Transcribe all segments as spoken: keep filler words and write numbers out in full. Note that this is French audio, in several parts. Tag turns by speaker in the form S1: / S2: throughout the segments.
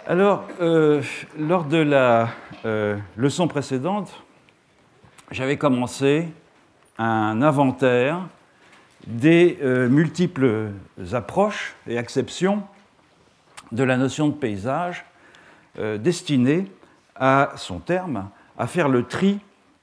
S1: Alors, euh, lors de la euh, leçon précédente, j'avais commencé un inventaire des euh, multiples approches et acceptions de la notion de paysage euh, destinée à son terme à faire le tri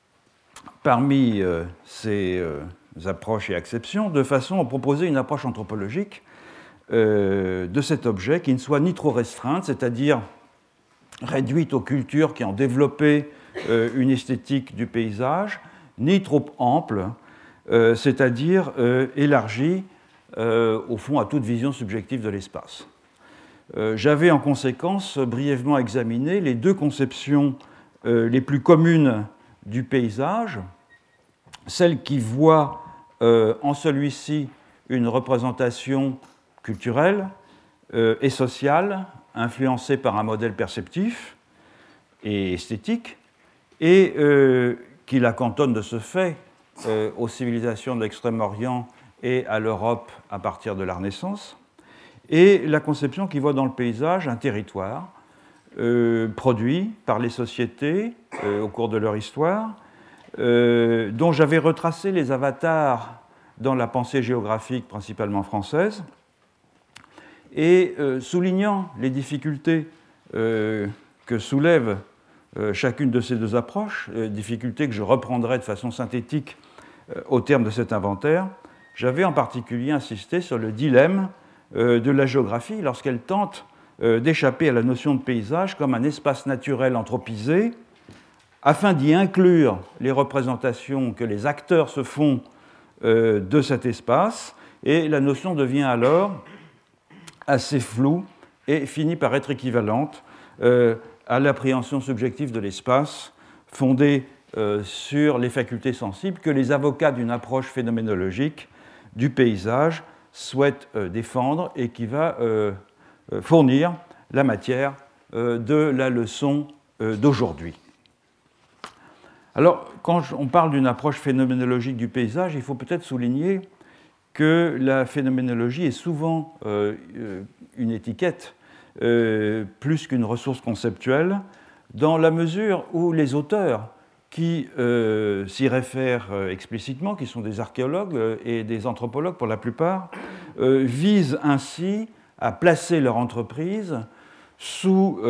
S1: parmi euh, ces euh, approches et acceptions de façon à proposer une approche anthropologique euh, de cet objet qui ne soit ni trop restreinte, c'est-à-dire réduite aux cultures qui ont développé euh, une esthétique du paysage, ni trop ample, euh, c'est-à-dire euh, élargie euh, au fond à toute vision subjective de l'espace. Euh, j'avais en conséquence brièvement examiné les deux conceptions euh, les plus communes du paysage, celle qui voit euh, en celui-ci une représentation culturelle euh, et sociale influencée par un modèle perceptif et esthétique, et euh, qui la cantonne de ce fait euh, aux civilisations de l'Extrême-Orient et à l'Europe à partir de la Renaissance, et la conception qui voit dans le paysage un territoire euh, produit par les sociétés euh, au cours de leur histoire, euh, dont j'avais retracé les avatars dans la pensée géographique principalement française, et euh, soulignant les difficultés euh, que soulève euh, chacune de ces deux approches, euh, difficultés que je reprendrai de façon synthétique euh, au terme de cet inventaire, j'avais en particulier insisté sur le dilemme euh, de la géographie lorsqu'elle tente euh, d'échapper à la notion de paysage comme un espace naturel anthropisé, afin d'y inclure les représentations que les acteurs se font euh, de cet espace, et la notion devient alors assez floue et finit par être équivalente euh, à l'appréhension subjective de l'espace fondée euh, sur les facultés sensibles que les avocats d'une approche phénoménologique du paysage souhaitent euh, défendre et qui va euh, euh, fournir la matière euh, de la leçon euh, d'aujourd'hui. Alors, quand on parle d'une approche phénoménologique du paysage, il faut peut-être souligner que la phénoménologie est souvent euh, une étiquette euh, plus qu'une ressource conceptuelle, dans la mesure où les auteurs qui euh, s'y réfèrent euh, explicitement, qui sont des archéologues euh, et des anthropologues pour la plupart, euh, visent ainsi à placer leur entreprise sous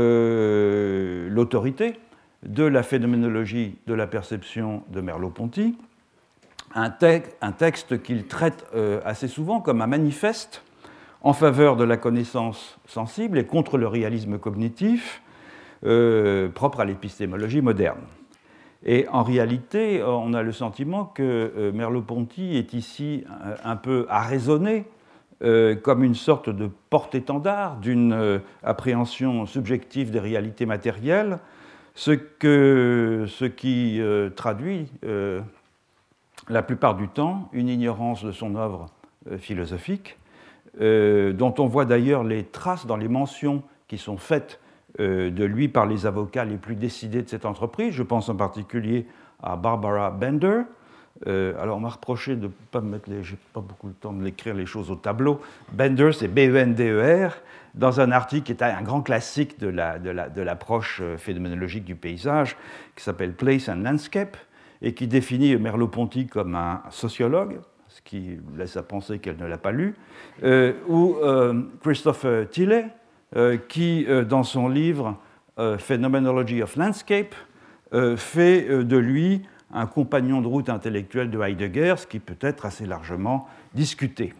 S1: euh, l'autorité de la phénoménologie de la perception de Merleau-Ponty, un, te- un texte qu'il traite euh, assez souvent comme un manifeste en faveur de la connaissance sensible et contre le réalisme cognitif euh, propre à l'épistémologie moderne. Et en réalité, on a le sentiment que euh, Merleau-Ponty est ici un, un peu arraisonné euh, comme une sorte de porte-étendard d'une euh, appréhension subjective des réalités matérielles, ce, que, ce qui euh, traduit euh, la plupart du temps une ignorance de son œuvre euh, philosophique, euh, dont on voit d'ailleurs les traces dans les mentions qui sont faites euh, de lui par les avocats les plus décidés de cette entreprise. Je pense en particulier à Barbara Bender. Euh, alors on m'a reproché de ne pas mettre les... j'ai pas beaucoup le temps de l'écrire les choses au tableau. Bender, c'est B E N D E R, dans un article qui est un grand classique de, la, de, la, de l'approche phénoménologique du paysage, qui s'appelle Place and Landscape, et qui définit Merleau-Ponty comme un sociologue, ce qui laisse à penser qu'elle ne l'a pas lu, euh, ou euh, Christopher Tilley, euh, qui, euh, dans son livre euh, Phenomenology of Landscape, euh, fait euh, de lui un compagnon de route intellectuel de Heidegger, ce qui peut être assez largement discuté.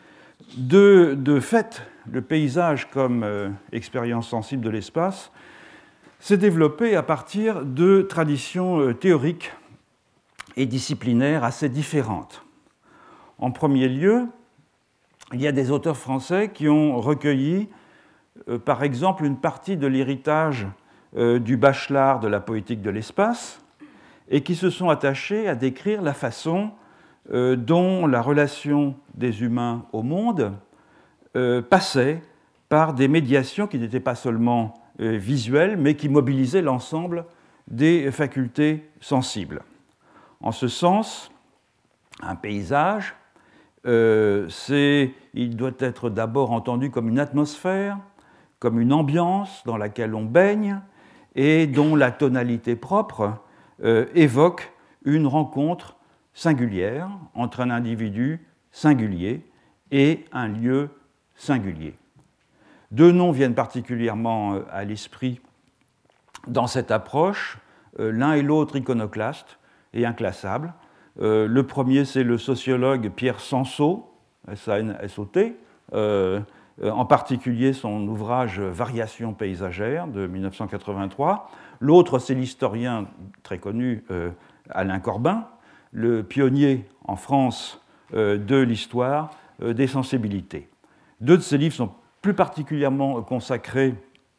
S1: De, de fait, le paysage comme euh, expérience sensible de l'espace s'est développé à partir de traditions euh, théoriques et disciplinaires assez différentes. En premier lieu, il y a des auteurs français qui ont recueilli, euh, par exemple, une partie de l'héritage euh, du Bachelard de la poétique de l'espace et qui se sont attachés à décrire la façon euh, dont la relation des humains au monde euh, passait par des médiations qui n'étaient pas seulement euh, visuelles, mais qui mobilisaient l'ensemble des facultés sensibles. En ce sens, un paysage, euh, c'est, il doit être d'abord entendu comme une atmosphère, comme une ambiance dans laquelle on baigne et dont la tonalité propre euh, évoque une rencontre singulière entre un individu singulier et un lieu singulier. Deux noms viennent particulièrement à l'esprit dans cette approche, euh, l'un et l'autre iconoclastes et inclassables. Euh, le premier, c'est le sociologue Pierre Sansot, S A N S O T, euh, en particulier son ouvrage Variations paysagères de mille neuf cent quatre-vingt-trois. L'autre, c'est l'historien très connu euh, Alain Corbin, le pionnier en France euh, de l'histoire euh, des sensibilités. Deux de ces livres sont plus particulièrement consacrés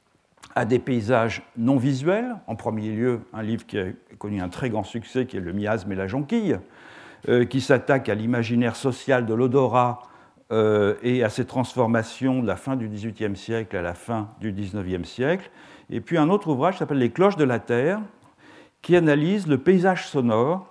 S1: à des paysages non visuels. En premier lieu, un livre qui a connu un très grand succès, qui est Le miasme et la jonquille, euh, qui s'attaque à l'imaginaire social de l'odorat euh, et à ses transformations de la fin du dix-huitième siècle à la fin du dix-neuvième siècle. Et puis un autre ouvrage qui s'appelle Les cloches de la terre, qui analyse le paysage sonore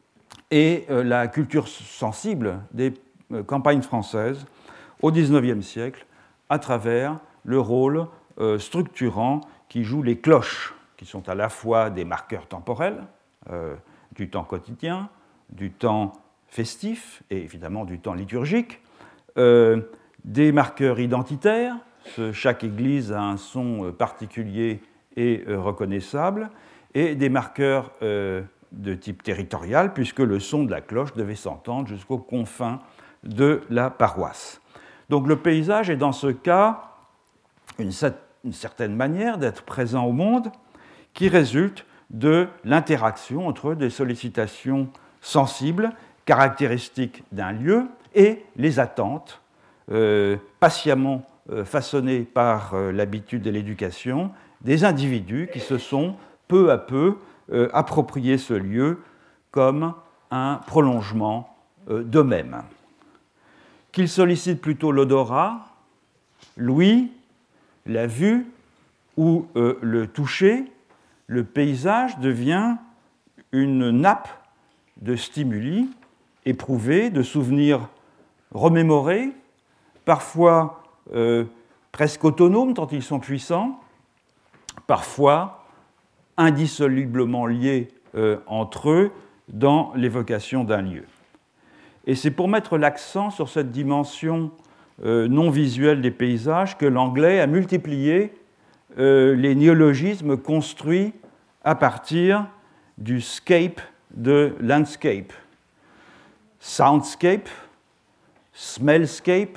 S1: et euh, la culture sensible des euh, campagnes françaises au dix-neuvième siècle à travers le rôle euh, structurant qui jouent les cloches, qui sont à la fois des marqueurs temporels, euh, du temps quotidien, du temps festif et évidemment du temps liturgique, euh, des marqueurs identitaires, ce, chaque église a un son particulier et euh, reconnaissable, et des marqueurs euh, de type territorial, puisque le son de la cloche devait s'entendre jusqu'aux confins de la paroisse. Donc le paysage est dans ce cas une, une certaine manière d'être présent au monde qui résulte de l'interaction entre des sollicitations sensibles, caractéristiques d'un lieu, et les attentes euh, patiemment euh, façonnées par euh, l'habitude et l'éducation des individus qui se sont peu à peu euh, appropriés ce lieu comme un prolongement euh, d'eux-mêmes. Qu'ils sollicitent plutôt l'odorat, l'ouïe, la vue ou euh, le toucher, le paysage devient une nappe de stimuli éprouvés, de souvenirs remémorés, parfois euh, presque autonomes tant ils sont puissants, parfois indissolublement liés euh, entre eux dans l'évocation d'un lieu. Et c'est pour mettre l'accent sur cette dimension euh, non visuelle des paysages que l'anglais a multiplié euh, les néologismes construits à partir du scape de landscape. Soundscape, smellscape,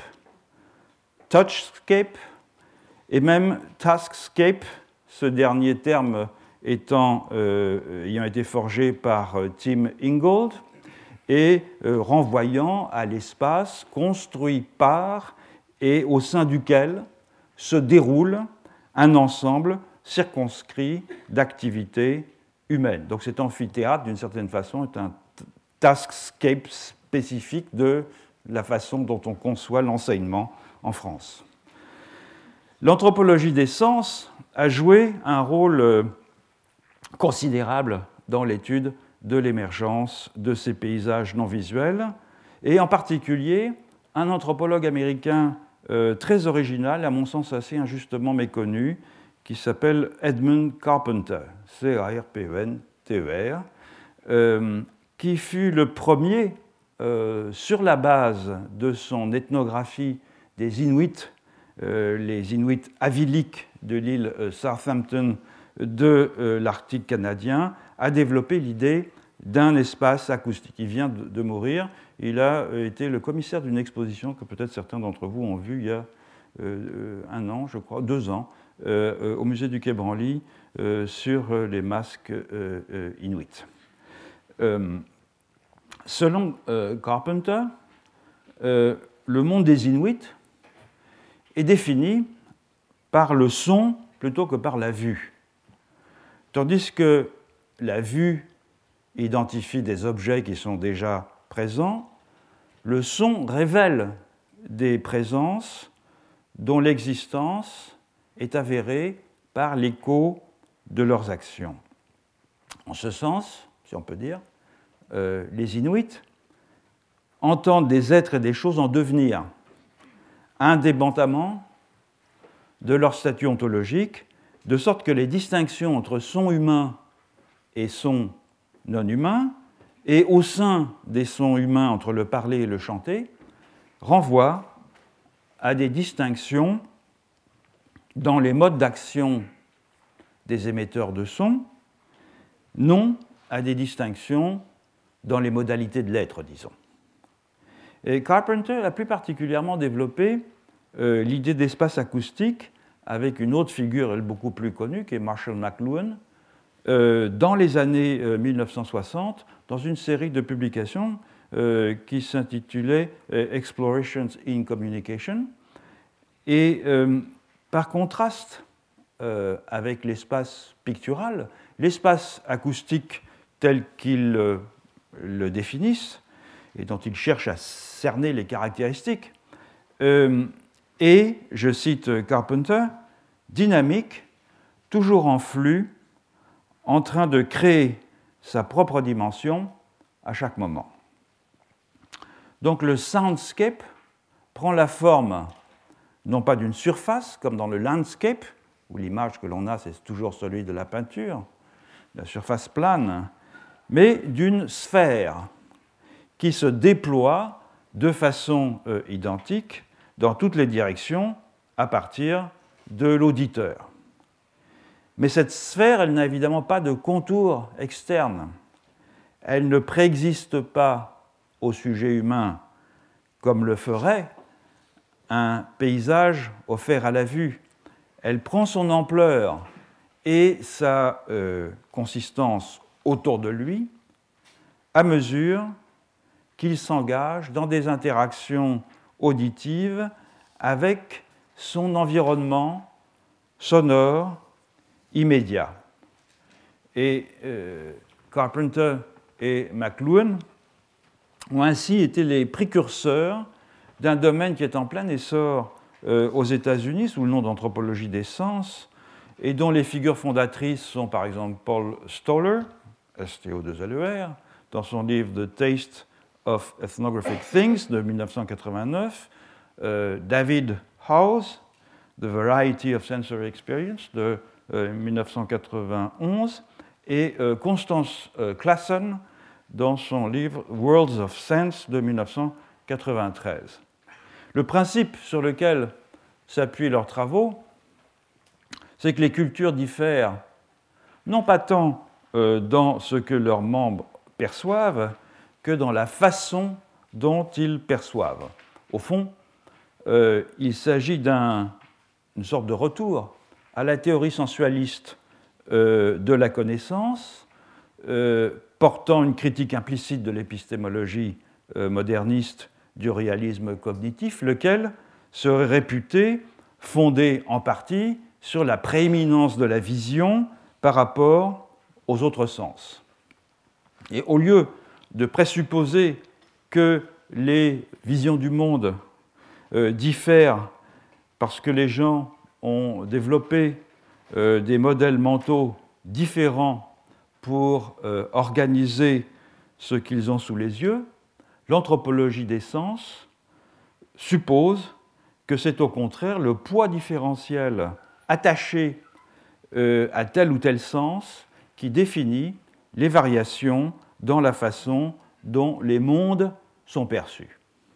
S1: touchscape et même taskscape, ce dernier terme étant, euh, ayant été forgé par euh, Tim Ingold et euh, renvoyant à l'espace construit par et au sein duquel se déroule un ensemble circonscrit d'activités humaines. Donc cet amphithéâtre, d'une certaine façon, est un taskscape spécifique de la façon dont on conçoit l'enseignement en France. L'anthropologie des sens a joué un rôle considérable dans l'étude de l'émergence de ces paysages non visuels, et en particulier un anthropologue américain euh, très original, à mon sens assez injustement méconnu, qui s'appelle Edmund Carpenter, C A R P E N T E R, euh, qui fut le premier, euh, sur la base de son ethnographie des Inuits, euh, les Inuits aviliques de l'île Southampton de euh, l'Arctique canadien, à développer l'idée d'un espace acoustique. Il vient de, de mourir. Il a été le commissaire d'une exposition que peut-être certains d'entre vous ont vue il y a euh, un an, je crois, deux ans, euh, au musée du Quai Branly, euh, sur les masques euh, euh, inuits. Euh, selon euh, Carpenter, euh, le monde des Inuits est défini par le son plutôt que par la vue. Tandis que la vue identifie des objets qui sont déjà présents, le son révèle des présences dont l'existence est avérée par l'écho de leurs actions. En ce sens, si on peut dire, euh, les Inuits entendent des êtres et des choses en devenir, indépendamment de leur statut ontologique, de sorte que les distinctions entre son humain et son non humain, et au sein des sons humains entre le parler et le chanter, renvoient à des distinctions dans les modes d'action des émetteurs de sons, non à des distinctions dans les modalités de l'être, disons. Et Carpenter a plus particulièrement développé euh, l'idée d'espace acoustique avec une autre figure, elle, beaucoup plus connue, qui est Marshall McLuhan, euh, dans les années euh, mille neuf cent soixante, dans une série de publications euh, qui s'intitulait euh, Explorations in Communication. Et euh, par contraste euh, avec l'espace pictural, l'espace acoustique tel qu'ils euh, le définissent, et dont ils cherchent à cerner les caractéristiques, euh, est, je cite Carpenter, dynamique, toujours en flux, en train de créer sa propre dimension à chaque moment. Donc le soundscape prend la forme non pas d'une surface, comme dans le landscape, où l'image que l'on a, c'est toujours celui de la peinture, la surface plane, mais d'une sphère qui se déploie de façon euh, identique dans toutes les directions à partir de l'auditeur. Mais cette sphère, elle n'a évidemment pas de contour externe. Elle ne préexiste pas au sujet humain comme le ferait un paysage offert à la vue. Elle prend son ampleur et sa euh, consistance autour de lui à mesure qu'il s'engage dans des interactions auditives avec son environnement sonore immédiat. Et euh, Carpenter et McLuhan ont ainsi été les précurseurs d'un domaine qui est en plein essor euh, aux États-Unis sous le nom d'anthropologie des sens, et dont les figures fondatrices sont par exemple Paul Stoller, S T O deux L E R, dans son livre The Taste of Ethnographic Things de mille neuf cent quatre-vingt-neuf, euh, David Howes, The Variety of Sensory Experience de euh, mille neuf cent quatre-vingt-onze, et euh, Constance euh, Classen dans son livre Worlds of Sense de mille neuf cent quatre-vingt-treize. Le principe sur lequel s'appuient leurs travaux, c'est que les cultures diffèrent non pas tant euh, dans ce que leurs membres perçoivent que dans la façon dont ils perçoivent. Au fond, euh, il s'agit d'une sorte de retour à la théorie sensualiste euh, de la connaissance, euh, portant une critique implicite de l'épistémologie euh, moderniste du réalisme cognitif, lequel serait réputé fondé en partie sur la prééminence de la vision par rapport aux autres sens. Et au lieu de présupposer que les visions du monde euh, diffèrent parce que les gens ont développé euh, des modèles mentaux différents pour euh, organiser ce qu'ils ont sous les yeux, l'anthropologie des sens suppose que c'est au contraire le poids différentiel attaché euh, à tel ou tel sens qui définit les variations dans la façon dont les mondes sont perçus.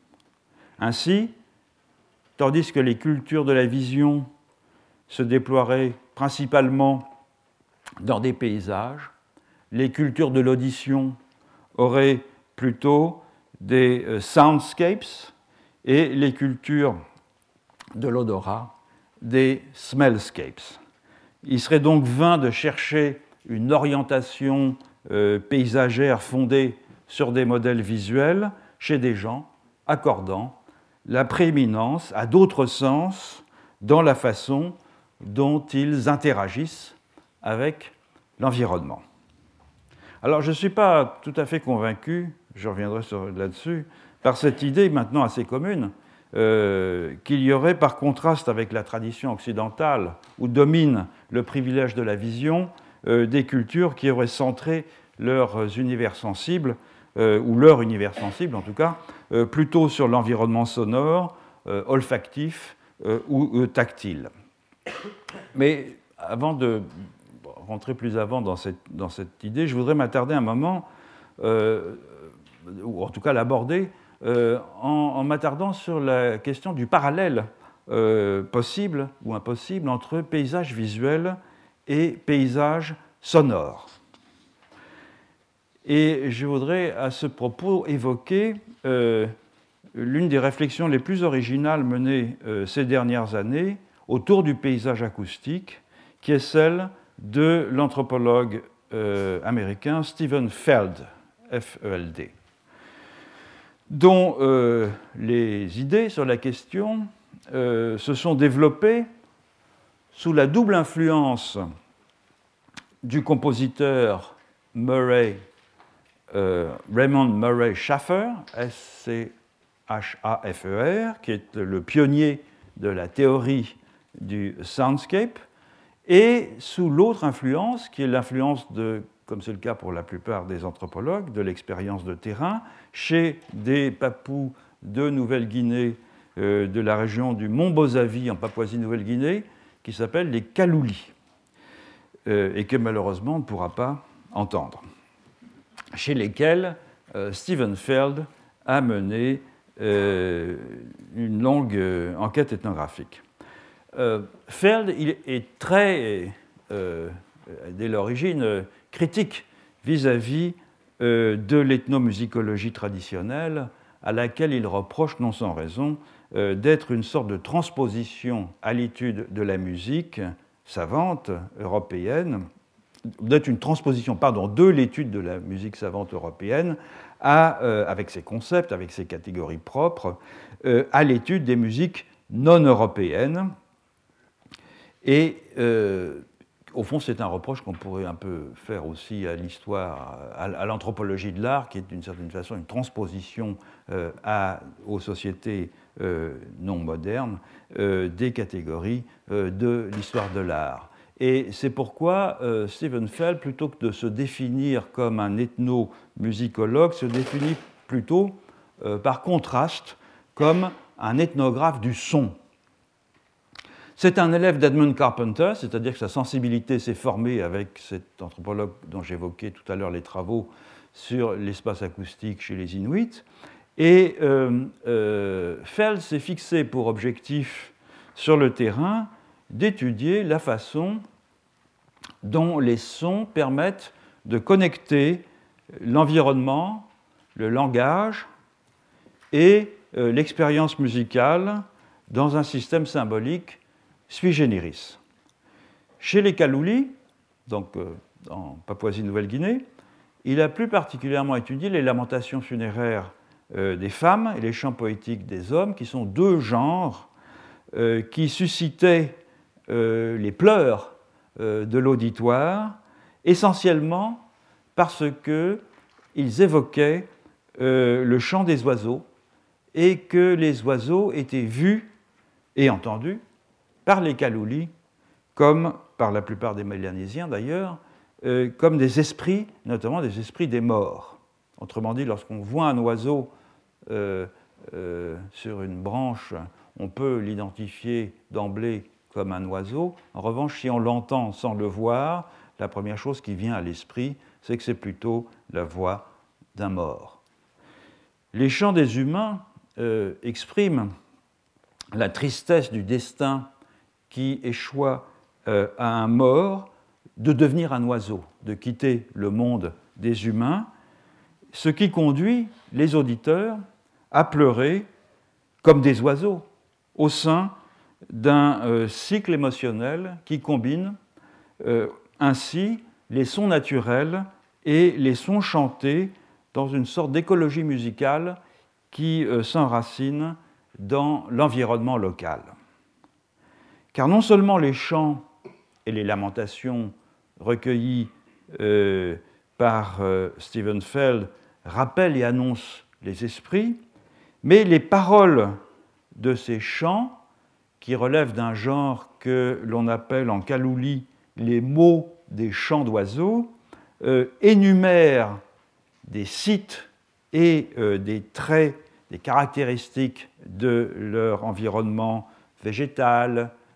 S1: Ainsi, tandis que les cultures de la vision se déploieraient principalement dans des paysages, les cultures de l'audition auraient plutôt des euh, soundscapes et les cultures de l'odorat des smellscapes. Il serait donc vain de chercher une orientation euh, paysagère fondée sur des modèles visuels chez des gens accordant la prééminence à d'autres sens dans la façon dont ils interagissent avec l'environnement. Alors, je ne suis pas tout à fait convaincu, je reviendrai sur, là-dessus, par cette idée maintenant assez commune euh, qu'il y aurait, par contraste avec la tradition occidentale où domine le privilège de la vision, euh, des cultures qui auraient centré leurs univers sensibles, euh, ou leur univers sensible en tout cas, euh, plutôt sur l'environnement sonore, euh, olfactif euh, ou euh, tactile. Mais avant de rentrer plus avant dans cette, dans cette idée, je voudrais m'attarder un moment, euh, ou en tout cas l'aborder, euh, en, en m'attardant sur la question du parallèle euh, possible ou impossible entre paysage visuel et paysage sonore. Et je voudrais à ce propos évoquer euh, l'une des réflexions les plus originales menées euh, ces dernières années autour du paysage acoustique, qui est celle de l'anthropologue euh, américain Stephen Feld, F E L D, dont euh, les idées sur la question euh, se sont développées sous la double influence du compositeur Murray, euh, Raymond Murray Schafer, S C H A F E R, qui est le pionnier de la théorie du soundscape, et sous l'autre influence, qui est l'influence de, comme c'est le cas pour la plupart des anthropologues, de l'expérience de terrain, chez des Papous de Nouvelle-Guinée, euh, de la région du Mont Bozavi en Papouasie-Nouvelle-Guinée, qui s'appellent les Kaloulis, euh, et que malheureusement on ne pourra pas entendre, chez lesquels euh, Stephen Feld a mené euh, une longue euh, enquête ethnographique. Euh, Feld il est très, euh, dès l'origine, euh, critique vis-à-vis euh, de l'ethnomusicologie traditionnelle, à laquelle il reproche, non sans raison, euh, d'être une sorte de transposition à l'étude de la musique savante européenne, d'être une transposition, pardon, de l'étude de la musique savante européenne, à, euh, avec ses concepts, avec ses catégories propres, euh, à l'étude des musiques non européennes. Et euh, au fond, c'est un reproche qu'on pourrait un peu faire aussi à l'histoire, à, à l'anthropologie de l'art, qui est d'une certaine façon une transposition euh, à, aux sociétés euh, non modernes euh, des catégories euh, de l'histoire de l'art. Et c'est pourquoi euh, Stephen Feld, plutôt que de se définir comme un ethnomusicologue, se définit plutôt, euh, par contraste, comme un ethnographe du son. C'est un élève d'Edmund Carpenter, c'est-à-dire que sa sensibilité s'est formée avec cet anthropologue dont j'évoquais tout à l'heure les travaux sur l'espace acoustique chez les Inuits. Et euh, euh, Feld s'est fixé pour objectif sur le terrain d'étudier la façon dont les sons permettent de connecter l'environnement, le langage et euh, l'expérience musicale dans un système symbolique sui generis. Chez les Kaloulis, donc euh, en Papouasie-Nouvelle-Guinée, il a plus particulièrement étudié les lamentations funéraires euh, des femmes et les chants poétiques des hommes, qui sont deux genres euh, qui suscitaient euh, les pleurs euh, de l'auditoire, essentiellement parce qu'ils évoquaient euh, le chant des oiseaux et que les oiseaux étaient vus et entendus par les Kaloulis, comme par la plupart des Mélanésiens d'ailleurs, euh, comme des esprits, notamment des esprits des morts. Autrement dit, lorsqu'on voit un oiseau euh, euh, sur une branche, on peut l'identifier d'emblée comme un oiseau. En revanche, si on l'entend sans le voir, la première chose qui vient à l'esprit, c'est que c'est plutôt la voix d'un mort. Les chants des humains euh, expriment la tristesse du destin qui échoit euh, à un mort de devenir un oiseau, de quitter le monde des humains, ce qui conduit les auditeurs à pleurer comme des oiseaux au sein d'un euh, cycle émotionnel qui combine euh, ainsi les sons naturels et les sons chantés dans une sorte d'écologie musicale qui euh, s'enracine dans l'environnement local. Car non seulement les chants et les lamentations recueillis euh, par euh, Stephen Feld rappellent et annoncent les esprits, mais les paroles de ces chants, qui relèvent d'un genre que l'on appelle en kalouli les mots des chants d'oiseaux, euh, énumèrent des sites et euh, des traits, des caractéristiques de leur environnement végétal,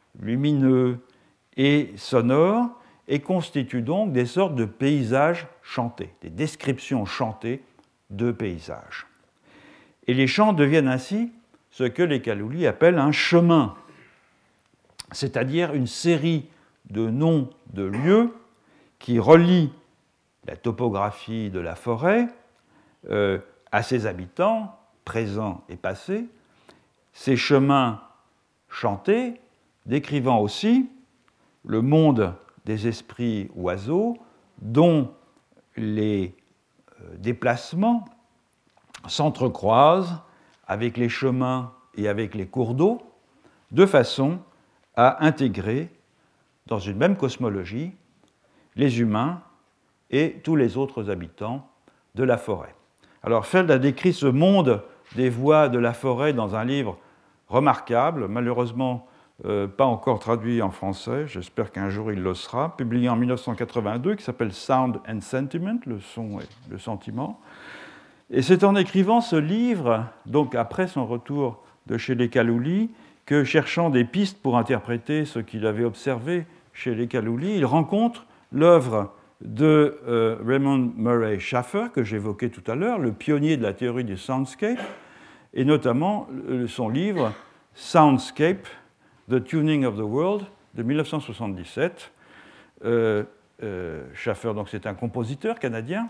S1: lumineux et sonores, et constituent donc des sortes de paysages chantés, des descriptions chantées de paysages. Et les chants deviennent ainsi ce que les Kaloulis appellent un chemin, c'est-à-dire une série de noms de lieux qui relient la topographie de la forêt euh, à ses habitants, présents et passés, ces chemins chantés décrivant aussi le monde des esprits oiseaux dont les euh, déplacements s'entrecroisent avec les chemins et avec les cours d'eau, de façon à intégrer dans une même cosmologie les humains et tous les autres habitants de la forêt. Alors Feld a décrit ce monde des voix de la forêt dans un livre remarquable, malheureusement euh, pas encore traduit en français, j'espère qu'un jour il le sera, publié en mille neuf cent quatre-vingt-deux, qui s'appelle Sound and Sentiment, le son et le sentiment. Et c'est en écrivant ce livre, donc après son retour de chez les Kaloulis, que, cherchant des pistes pour interpréter ce qu'il avait observé chez les Kaloulis, il rencontre l'œuvre de euh, Raymond Murray Schafer, que j'évoquais tout à l'heure, le pionnier de la théorie du soundscape, et notamment son livre Soundscape, The Tuning of the World, de mille neuf cent soixante-dix-sept. Euh, euh, Schafer, donc, c'est un compositeur canadien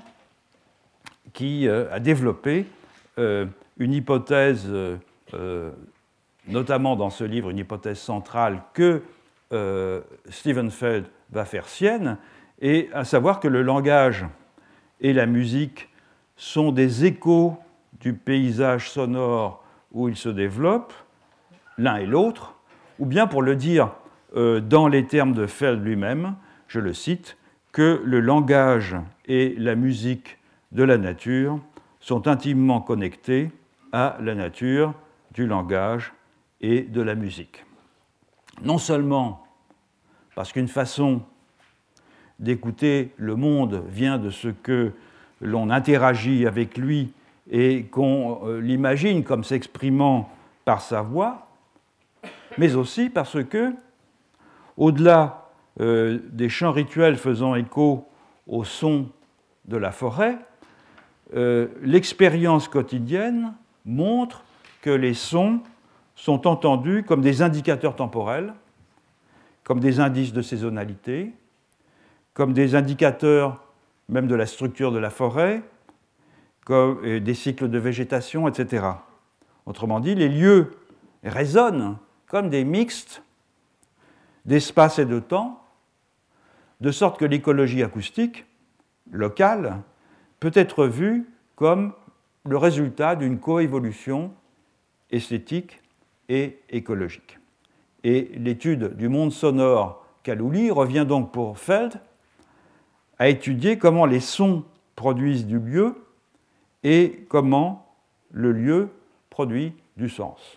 S1: qui euh, a développé euh, une hypothèse, euh, notamment dans ce livre, une hypothèse centrale que euh, Steven Feld va faire sienne, et à savoir que le langage et la musique sont des échos du paysage sonore où ils se développent, l'un et l'autre, ou bien, pour le dire euh, dans les termes de Feld lui-même, je le cite, que le langage et la musique de la nature sont intimement connectés à la nature du langage et de la musique. Non seulement parce qu'une façon d'écouter le monde vient de ce que l'on interagit avec lui et qu'on l'imagine comme s'exprimant par sa voix, mais aussi parce que, au-delà euh, des chants rituels faisant écho au son de la forêt, euh, l'expérience quotidienne montre que les sons sont entendus comme des indicateurs temporels, comme des indices de saisonnalité, comme des indicateurs même de la structure de la forêt, comme des cycles de végétation, et cetera. Autrement dit, les lieux résonnent comme des mixtes d'espace et de temps, de sorte que l'écologie acoustique locale peut être vue comme le résultat d'une coévolution esthétique et écologique. Et l'étude du monde sonore Kalouli revient donc pour Feld à étudier comment les sons produisent du lieu et comment le lieu produit du sens.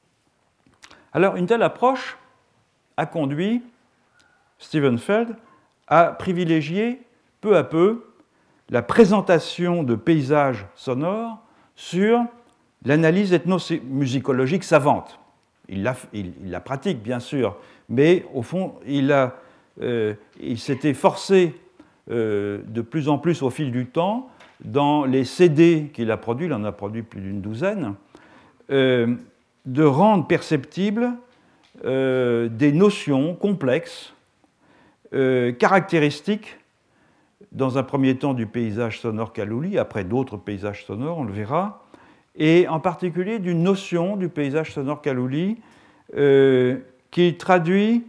S1: Alors, une telle approche a conduit Steven Feld à privilégier peu à peu la présentation de paysages sonores sur l'analyse ethnomusicologique savante. Il la, il, il la pratique, bien sûr, mais au fond, il, a, euh, il s'était forcé euh, de plus en plus au fil du temps, dans les C D qu'il a produits, il en a produit plus d'une douzaine, euh, de rendre perceptibles euh, des notions complexes, euh, caractéristiques, dans un premier temps du paysage sonore Kalouli, après d'autres paysages sonores, on le verra, et en particulier d'une notion du paysage sonore Kalouli euh, qui traduit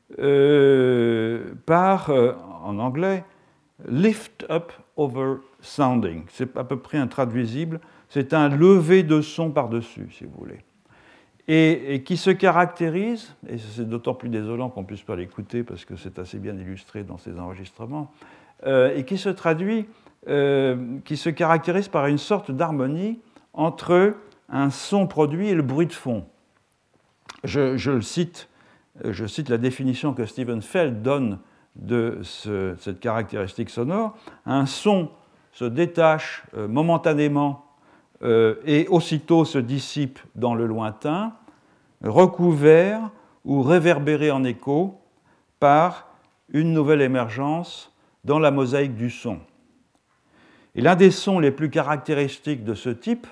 S1: euh, par, euh, en anglais, lift up over sounding. C'est à peu près intraduisible, c'est un lever de son par-dessus, si vous voulez. Et, et qui se caractérise, et c'est d'autant plus désolant qu'on ne puisse pas l'écouter parce que c'est assez bien illustré dans ces enregistrements, euh, et qui se traduit, euh, qui se caractérise par une sorte d'harmonie entre un son produit et le bruit de fond. Je, je, le cite, je cite la définition que Steven Feld donne de ce, cette caractéristique sonore. Un son se détache euh, momentanément euh, et aussitôt se dissipe dans le lointain, recouvert ou réverbérés en écho par une nouvelle émergence dans la mosaïque du son. Et l'un des sons les plus caractéristiques de ce type,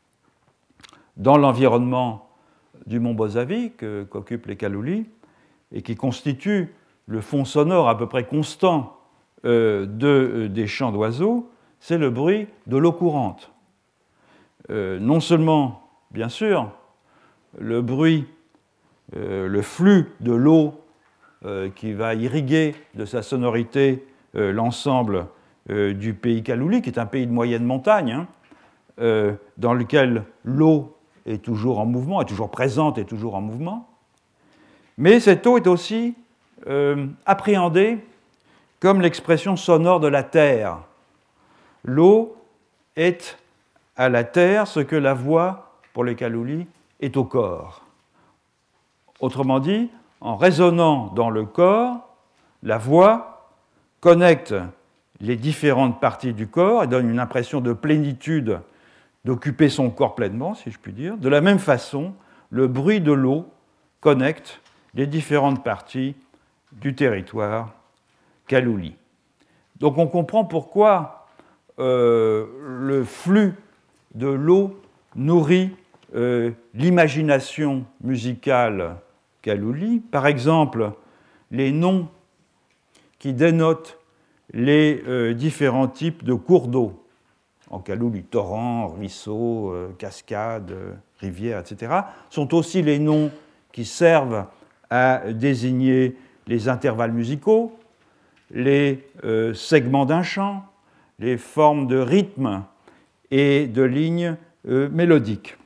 S1: dans l'environnement du mont Bozavi qu'occupent les Kaloulis, et qui constitue le fond sonore à peu près constant euh, de, euh, des chants d'oiseaux, c'est le bruit de l'eau courante. Euh, non seulement, bien sûr, le bruit, euh, le flux de l'eau euh, qui va irriguer de sa sonorité euh, l'ensemble euh, du pays Kalouli, qui est un pays de moyenne montagne, hein, euh, dans lequel l'eau est toujours en mouvement, est toujours présente et toujours en mouvement. Mais cette eau est aussi euh, appréhendée comme l'expression sonore de la terre. L'eau est à la terre ce que la voix, pour les Kaloulis, est au corps. Autrement dit, en résonnant dans le corps, la voix connecte les différentes parties du corps et donne une impression de plénitude, d'occuper son corps pleinement, si je puis dire. De la même façon, le bruit de l'eau connecte les différentes parties du territoire Kalouli. Donc on comprend pourquoi euh, le flux de l'eau nourrit euh, l'imagination musicale Kalouli. Par exemple, les noms qui dénotent les euh, différents types de cours d'eau en Kalouli, torrents, ruisseaux, euh, cascades, euh, rivières, et cetera, sont aussi les noms qui servent à désigner les intervalles musicaux, les euh, segments d'un chant, les formes de rythme et de lignes euh, mélodiques.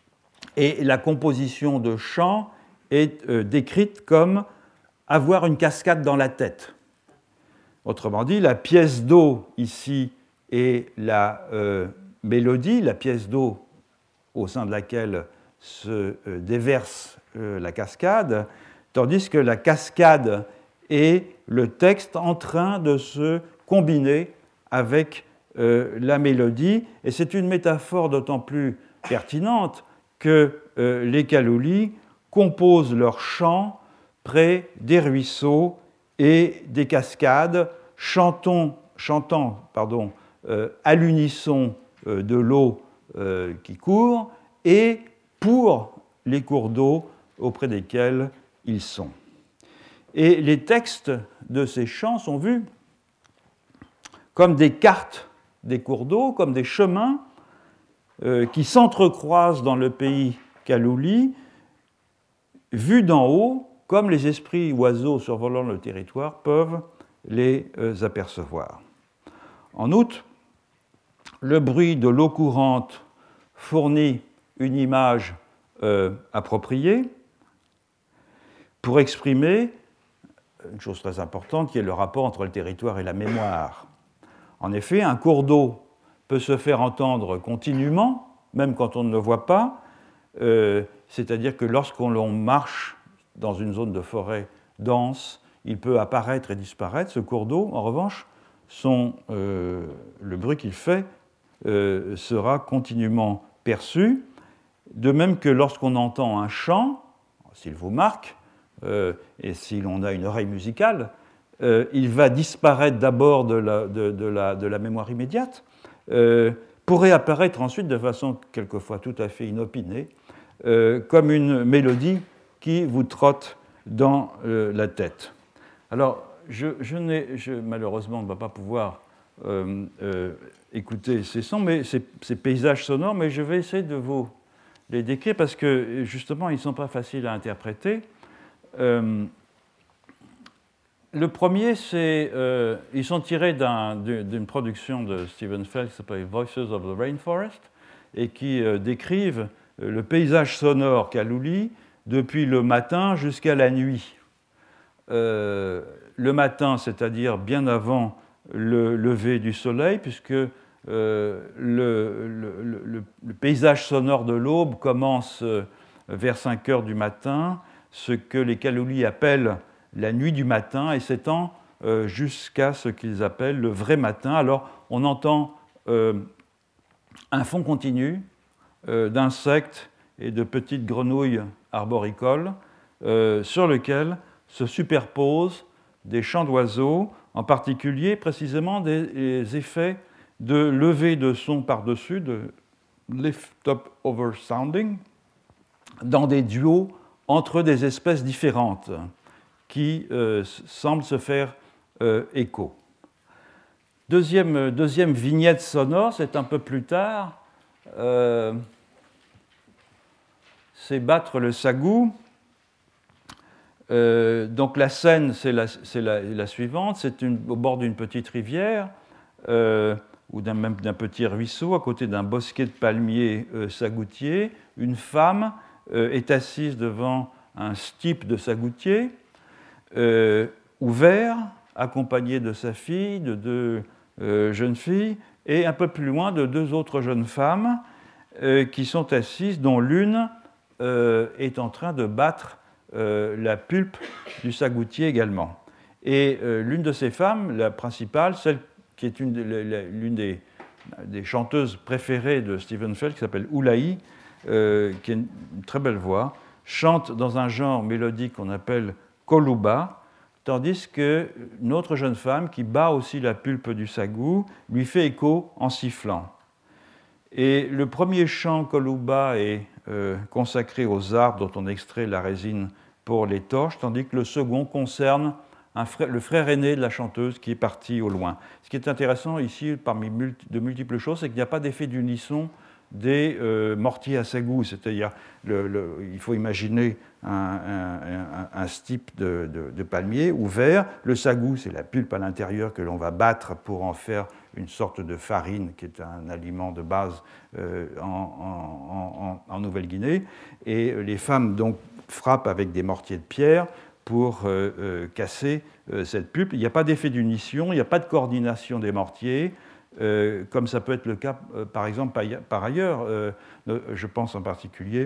S1: Et la composition de chants est euh, décrite comme avoir une cascade dans la tête. Autrement dit, la pièce d'eau ici est la euh, mélodie, la pièce d'eau au sein de laquelle se euh, déverse euh, la cascade, tandis que la cascade est le texte en train de se combiner avec euh, la mélodie. Et c'est une métaphore d'autant plus pertinente que euh, les Kaloulis composent leurs chants près des ruisseaux et des cascades, chantant, chantant pardon, euh, à l'unisson euh, de l'eau euh, qui court et pour les cours d'eau auprès desquels ils sont. Et les textes de ces chants sont vus comme des cartes des cours d'eau, comme des chemins euh, qui s'entrecroisent dans le pays Kalouli, vus d'en haut, comme les esprits oiseaux survolant le territoire peuvent les euh, apercevoir. En outre, le bruit de l'eau courante fournit une image euh, appropriée pour exprimer une chose très importante qui est le rapport entre le territoire et la mémoire. En effet, un cours d'eau peut se faire entendre continuellement, même quand on ne le voit pas, euh, c'est-à-dire que lorsqu'on marche dans une zone de forêt dense, il peut apparaître et disparaître. Ce cours d'eau, en revanche, son, euh, le bruit qu'il fait euh, sera continuellement perçu, de même que lorsqu'on entend un chant, s'il vous marque, euh, et si l'on a une oreille musicale, euh, il va disparaître d'abord de la, de, de la, de la mémoire immédiate, euh, pour réapparaître ensuite de façon quelquefois tout à fait inopinée, euh, comme une mélodie qui vous trotte dans euh, la tête. Alors, je, je n'ai, je, malheureusement, on ne va pas pouvoir euh, euh, écouter ces sons, mais ces, ces paysages sonores, mais je vais essayer de vous les décrire parce que, justement, ils ne sont pas faciles à interpréter. Euh, le premier, c'est, euh, ils sont tirés d'un, d'une production de Stephen Feld qui s'appelle Voices of the Rainforest et qui euh, décrivent le paysage sonore Kalouli depuis le matin jusqu'à la nuit. Euh, le matin, c'est-à-dire bien avant le lever du soleil, puisque euh, le, le, le, le paysage sonore de l'aube commence vers cinq heures du matin, ce que les Kaloulis appellent la nuit du matin, et s'étend euh, jusqu'à ce qu'ils appellent le vrai matin. Alors, on entend euh, un fond continu euh, d'insectes et de petites grenouilles arboricoles, euh, sur lequel se superposent des chants d'oiseaux, en particulier précisément des, des effets de levée de son par-dessus, de lift-up over sounding, dans des duos entre des espèces différentes qui euh, semblent se faire euh, écho. Deuxième, deuxième vignette sonore, c'est un peu plus tard, euh, c'est battre le sagou. Euh, donc la scène, c'est la, c'est la, la suivante, c'est une, au bord d'une petite rivière, euh, ou d'un, même d'un petit ruisseau, à côté d'un bosquet de palmiers euh, sagoutiers. Une femme euh, est assise devant un stipe de sagoutier, euh, ouvert, accompagnée de sa fille, de deux euh, jeunes filles, et un peu plus loin de deux autres jeunes femmes euh, qui sont assises, dont l'une euh, est en train de battre euh, la pulpe du sagoutier également. Et euh, l'une de ces femmes, la principale, celle qui est une, l'une des, des chanteuses préférées de Stephen Feld, qui s'appelle Oulahi, euh, qui a une très belle voix, chante dans un genre mélodique qu'on appelle koluba, tandis qu'une autre jeune femme qui bat aussi la pulpe du sagou lui fait écho en sifflant. Et le premier chant koluba est euh, consacré aux arbres dont on extrait la résine pour les torches, tandis que le second concerne un frère, le frère aîné de la chanteuse qui est parti au loin. Ce qui est intéressant ici, parmi multi, de multiples choses, c'est qu'il n'y a pas d'effet d'unisson des euh, mortiers à sagou, c'est-à-dire le, le, il faut imaginer un, un, un, un stipe de, de, de palmier ouvert. Le sagou, c'est la pulpe à l'intérieur que l'on va battre pour en faire une sorte de farine qui est un aliment de base euh, en, en, en, en Nouvelle-Guinée. Et les femmes donc frappent avec des mortiers de pierre pour euh, euh, casser euh, cette pulpe. Il n'y a pas d'effet d'unisson, il n'y a pas de coordination des mortiers. Euh, comme ça peut être le cas, euh, par exemple, par ailleurs. Euh, je pense en particulier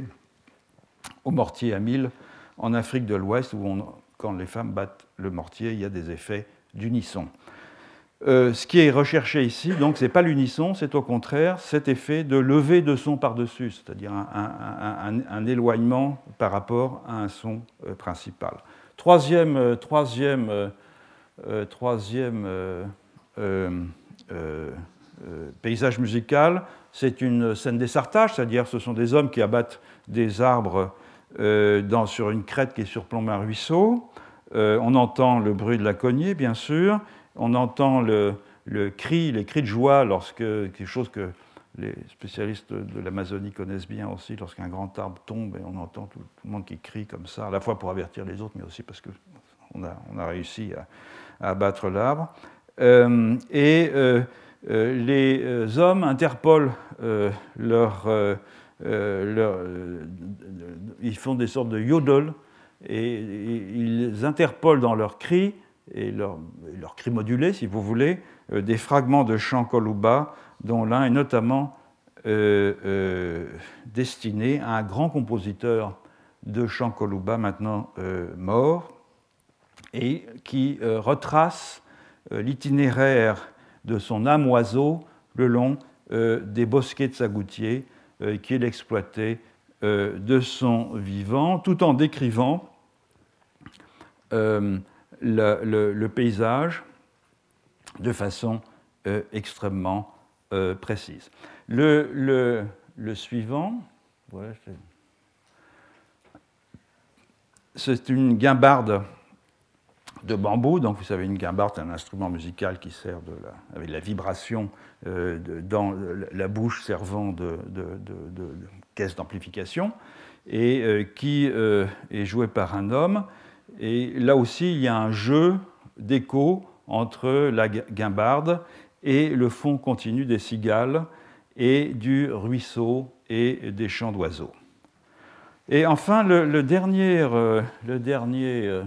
S1: au mortier à mille en Afrique de l'Ouest, où on, quand les femmes battent le mortier, il y a des effets d'unisson. Euh, ce qui est recherché ici, donc, ce n'est pas l'unisson, c'est au contraire cet effet de levée de son par-dessus, c'est-à-dire un, un, un, un éloignement par rapport à un son euh, principal. Troisième, euh, troisième, euh, troisième euh, euh, Euh, euh, paysage musical, c'est une scène d'essartage, c'est-à-dire ce sont des hommes qui abattent des arbres euh, dans, sur une crête qui surplombe un ruisseau. Euh, on entend le bruit de la cognée, bien sûr. On entend le, le cri, les cris de joie lorsque quelque chose que les spécialistes de l'Amazonie connaissent bien aussi, lorsqu'un grand arbre tombe et on entend tout, tout le monde qui crie comme ça, à la fois pour avertir les autres, mais aussi parce qu'on a, on a réussi à, à abattre l'arbre. Euh, et euh, euh, les hommes interpellent euh, leur, euh, leur euh, ils font des sortes de yodel et, et ils interpellent dans leurs cris et leurs leur cris modulés, si vous voulez, euh, des fragments de chants koluba, dont l'un est notamment euh, euh, destiné à un grand compositeur de chants koluba maintenant euh, mort et qui euh, retrace l'itinéraire de son âme oiseau le long euh, des bosquets de sagoutiers euh, qu'il exploitait euh, de son vivant, tout en décrivant euh, le, le, le paysage de façon euh, extrêmement euh, précise. Le, le, le suivant, voilà, c'est une guimbarde de bambou. Donc, vous savez, une guimbarde, c'est un instrument musical qui sert de la, avec la vibration euh, de, dans la bouche servant de, de, de, de, de caisse d'amplification, et euh, qui euh, est joué par un homme. Et là aussi, il y a un jeu d'écho entre la guimbarde et le fond continu des cigales et du ruisseau et des chants d'oiseaux. Et enfin, le, le dernier... Euh, le dernier euh,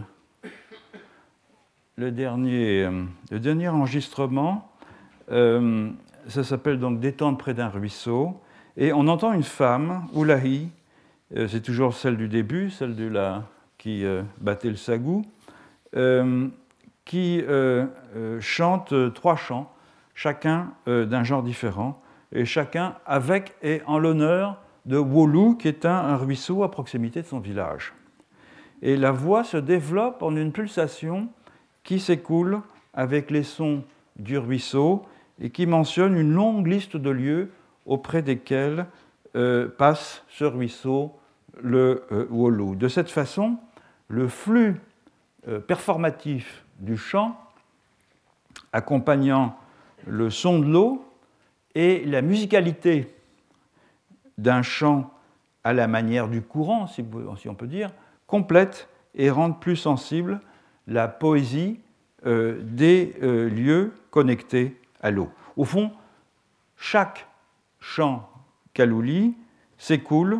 S1: Le dernier, le dernier enregistrement, euh, ça s'appelle donc Détente près d'un ruisseau, et on entend une femme, Oulahi, euh, c'est toujours celle du début, celle de la, qui euh, battait le sagou, euh, qui euh, euh, chante trois chants, chacun euh, d'un genre différent, et chacun avec et en l'honneur de Wolu, qui est un, un ruisseau à proximité de son village. et la voix se développe en une pulsation qui s'écoule avec les sons du ruisseau et qui mentionne une longue liste de lieux auprès desquels euh, passe ce ruisseau, le euh, Wolo. De cette façon, le flux euh, performatif du chant, accompagnant le son de l'eau et la musicalité d'un chant à la manière du courant, si on peut dire, complète et rendent plus sensible la poésie euh, des euh, lieux connectés à l'eau. Au fond, chaque chant kalouli s'écoule,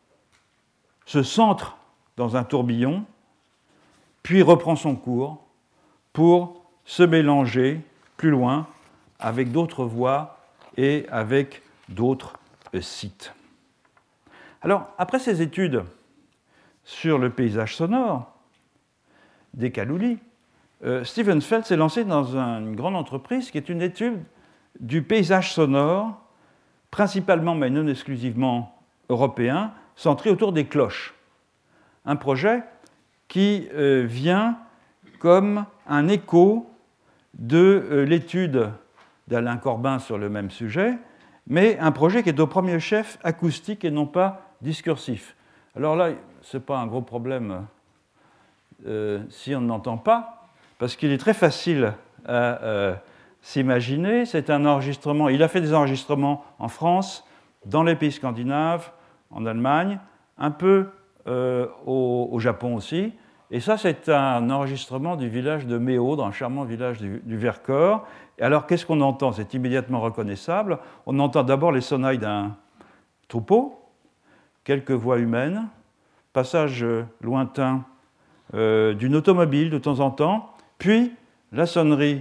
S1: se centre dans un tourbillon, puis reprend son cours pour se mélanger plus loin avec d'autres voix et avec d'autres euh, sites. Alors, après ces études sur le paysage sonore des Kaloulis, euh, Steven Feld s'est lancé dans une grande entreprise qui est une étude du paysage sonore, principalement mais non exclusivement européen, centré autour des cloches. Un projet qui euh, vient comme un écho de euh, l'étude d'Alain Corbin sur le même sujet, mais un projet qui est au premier chef acoustique et non pas discursif. Alors là, ce n'est pas un gros problème euh, si on n'entend pas, parce qu'il est très facile à euh, s'imaginer. C'est un enregistrement, il a fait des enregistrements en France, dans les pays scandinaves, en Allemagne, un peu euh, au, au Japon aussi. Et ça, c'est un enregistrement du village de Méo, dans le charmant village du, du Vercors. Et alors, qu'est-ce qu'on entend? C'est immédiatement reconnaissable. On entend d'abord les sonnailles d'un troupeau, quelques voix humaines, passage lointain euh, d'une automobile de temps en temps, puis la sonnerie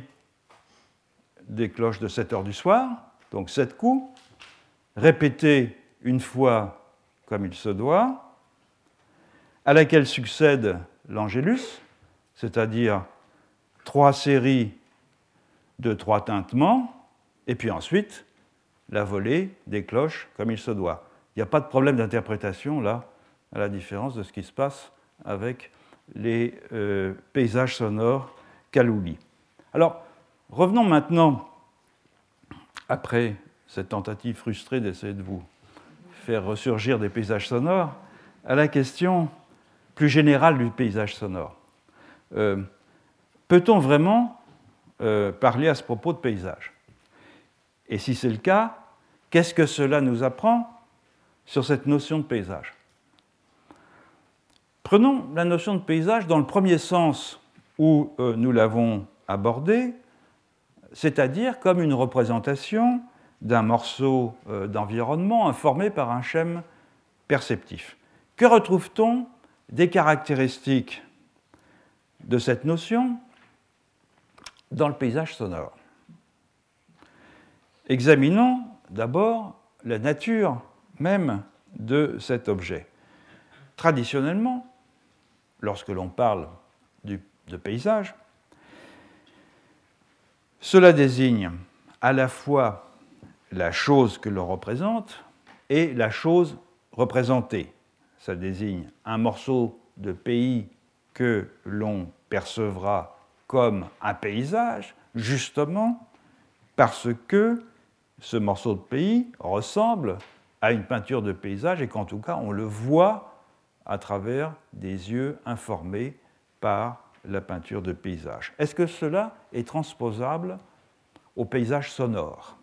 S1: des cloches de sept heures du soir, donc sept coups, répétés une fois comme il se doit, à laquelle succède l'Angélus, c'est-à-dire trois séries de trois tintements, et puis ensuite la volée des cloches comme il se doit. Il n'y a pas de problème d'interprétation là, à la différence de ce qui se passe avec les euh, paysages sonores Kalouli. Alors, revenons maintenant, après cette tentative frustrée d'essayer de vous faire ressurgir des paysages sonores, à la question plus générale du paysage sonore. Euh, peut-on vraiment euh, parler à ce propos de paysage? Et si c'est le cas, qu'est-ce que cela nous apprend sur cette notion de paysage? Prenons la notion de paysage dans le premier sens où euh, nous l'avons abordée, c'est-à-dire comme une représentation d'un morceau euh, d'environnement informé par un schème perceptif. Que retrouve-t-on des caractéristiques de cette notion dans le paysage sonore? Examinons d'abord la nature même de cet objet. Traditionnellement, lorsque l'on parle du, de paysage, cela désigne à la fois la chose que l'on représente et la chose représentée. Ça désigne un morceau de pays que l'on percevra comme un paysage, justement parce que ce morceau de pays ressemble à une peinture de paysage et qu'en tout cas on le voit à travers des yeux informés par la peinture de paysage. Est-ce que cela est transposable au paysage sonore?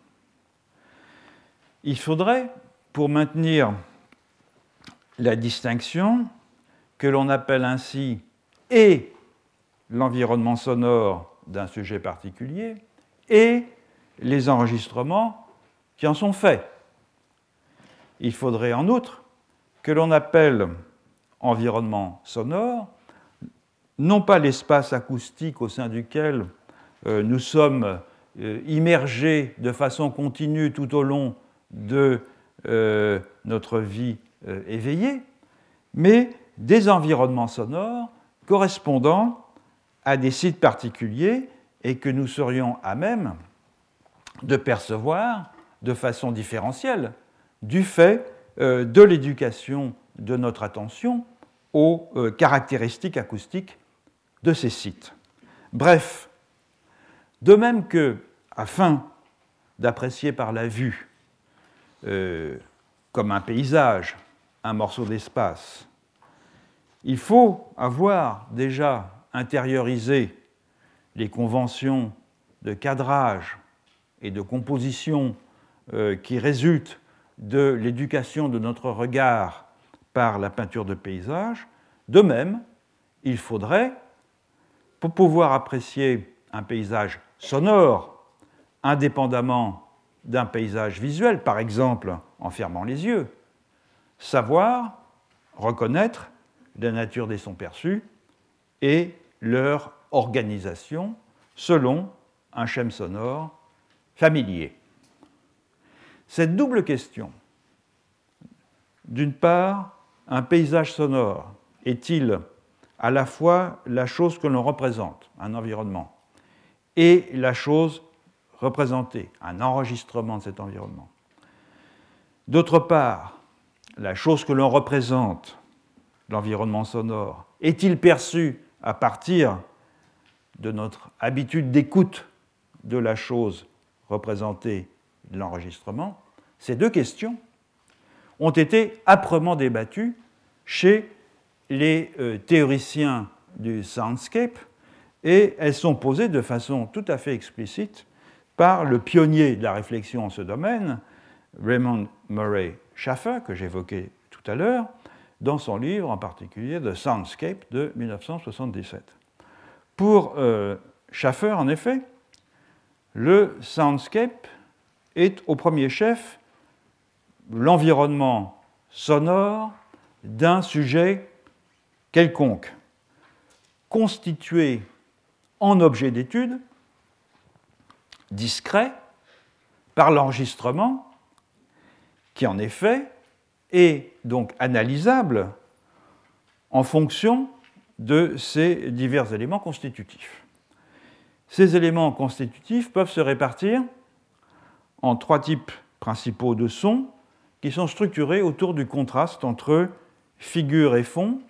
S1: Il faudrait, pour maintenir la distinction, que l'on appelle ainsi et l'environnement sonore d'un sujet particulier et les enregistrements qui en sont faits. Il faudrait en outre que l'on appelle environnement sonore non pas l'espace acoustique au sein duquel euh, nous sommes euh, immergés de façon continue tout au long de euh, notre vie euh, éveillée, mais des environnements sonores correspondant à des sites particuliers et que nous serions à même de percevoir de façon différentielle du fait euh, de l'éducation de notre attention aux euh, caractéristiques acoustiques de ces sites. Bref, de même que, afin d'apprécier par la vue, euh, comme un paysage, un morceau d'espace, il faut avoir déjà intériorisé les conventions de cadrage et de composition euh, qui résultent de l'éducation de notre regard par la peinture de paysage. De même, il faudrait, pour pouvoir apprécier un paysage sonore, indépendamment d'un paysage visuel, par exemple en fermant les yeux, savoir reconnaître la nature des sons perçus et leur organisation selon un schème sonore familier. Cette double question, d'une part, un paysage sonore est-il à la fois la chose que l'on représente, un environnement, et la chose représentée, un enregistrement de cet environnement. D'autre part, la chose que l'on représente, l'environnement sonore, est-il perçu à partir de notre habitude d'écoute de la chose représentée, de l'enregistrement? Ces deux questions ont été âprement débattues chez les euh, théoriciens du soundscape, et elles sont posées de façon tout à fait explicite par le pionnier de la réflexion en ce domaine, Raymond Murray Schafer, que j'évoquais tout à l'heure, dans son livre en particulier The Soundscape de mille neuf cent soixante-dix-sept. Pour euh, Schafer, en effet, le soundscape est au premier chef l'environnement sonore d'un sujet quelconque, constitué en objet d'étude, discret, par l'enregistrement, qui en effet est donc analysable en fonction de ces divers éléments constitutifs. Ces éléments constitutifs peuvent se répartir en trois types principaux de sons qui sont structurés autour du contraste entre figure et fond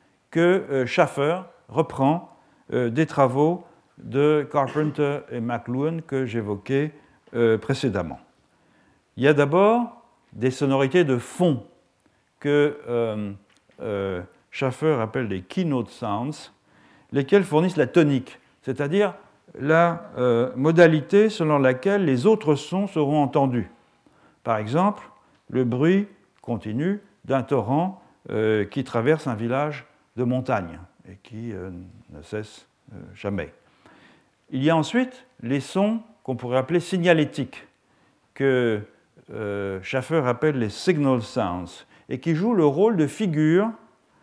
S1: que Schafer reprend des travaux de Carpenter et McLuhan que j'évoquais précédemment. Il y a d'abord des sonorités de fond que euh, euh, Schafer appelle les keynote sounds, lesquels fournissent la tonique, c'est-à-dire la euh, modalité selon laquelle les autres sons seront entendus. Par exemple, le bruit continu d'un torrent euh, qui traverse un village de montagne et qui euh, ne cesse euh, jamais. Il y a ensuite les sons qu'on pourrait appeler signalétiques, que euh, Schafer appelle les signal sounds, et qui jouent le rôle de figure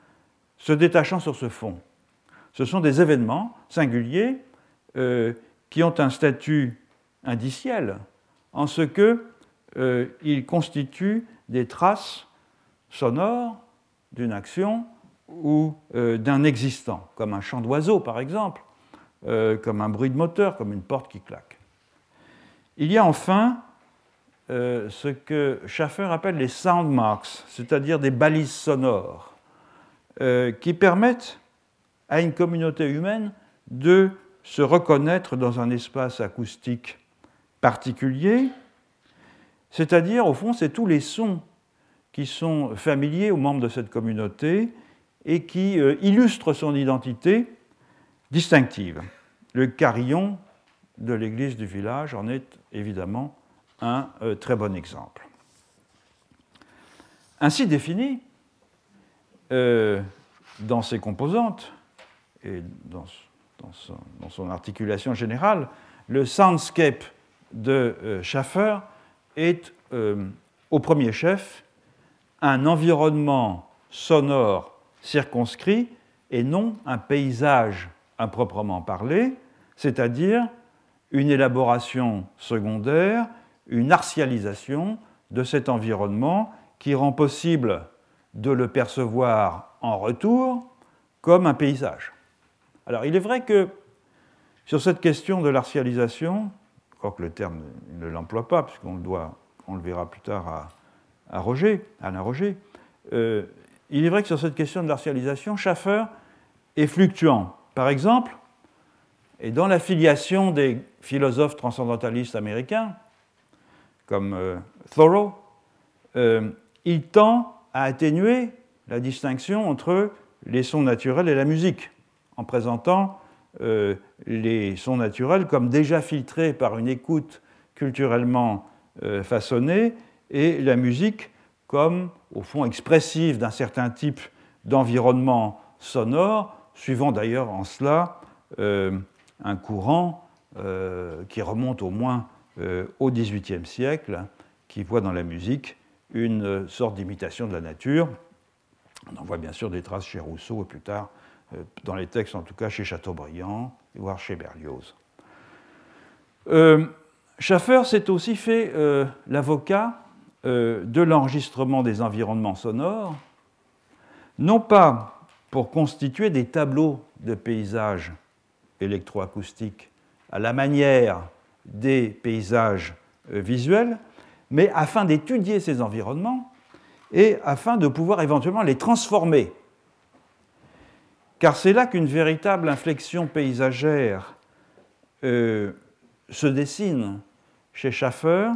S1: se détachant sur ce fond. Ce sont des événements singuliers euh, qui ont un statut indiciel, en ce qu'ils euh, constituent des traces sonores d'une action ou euh, d'un existant, comme un chant d'oiseau par exemple, euh, comme un bruit de moteur, comme une porte qui claque. Il y a enfin euh, ce que Schafer appelle les sound marks, c'est-à-dire des balises sonores, euh, qui permettent à une communauté humaine de se reconnaître dans un espace acoustique particulier, c'est-à-dire, au fond, c'est tous les sons qui sont familiers aux membres de cette communauté et qui euh, illustrent son identité distinctive. Le carillon de l'église du village en est évidemment un euh, très bon exemple. Ainsi défini, euh, dans ses composantes et dans, dans, son, dans son articulation générale, le soundscape de euh, Schafer est euh, au premier chef un environnement sonore circonscrit et non un paysage à proprement parler, c'est-à-dire une élaboration secondaire, une artialisation de cet environnement qui rend possible de le percevoir en retour comme un paysage. Alors, il est vrai que sur cette question de l'artialisation, quoique le terme ne l'emploie pas, puisqu'on le doit, on le verra plus tard à, à Roger, Alain Roger, euh, il est vrai que sur cette question de l'artificialisation, Schaffer est fluctuant. Par exemple, et dans l'affiliation des philosophes transcendantalistes américains, comme euh, Thoreau, euh, il tend à atténuer la distinction entre les sons naturels et la musique, en présentant euh, les sons naturels comme déjà filtrés par une écoute culturellement euh, façonnée, et la musique comme, au fond, expressive d'un certain type d'environnement sonore, suivant d'ailleurs en cela euh, un courant euh, qui remonte au moins euh, au dix-huitième siècle, qui voit dans la musique une sorte d'imitation de la nature. On en voit bien sûr des traces chez Rousseau et plus tard, euh, dans les textes en tout cas chez Chateaubriand, voire chez Berlioz. Euh, Schaffer s'est aussi fait euh, l'avocat euh, de l'enregistrement des environnements sonores, non pas pour constituer des tableaux de paysages électroacoustiques à la manière des paysages euh, visuels, mais afin d'étudier ces environnements et afin de pouvoir éventuellement les transformer. Car c'est là qu'une véritable inflexion paysagère euh, se dessine chez Schaffer.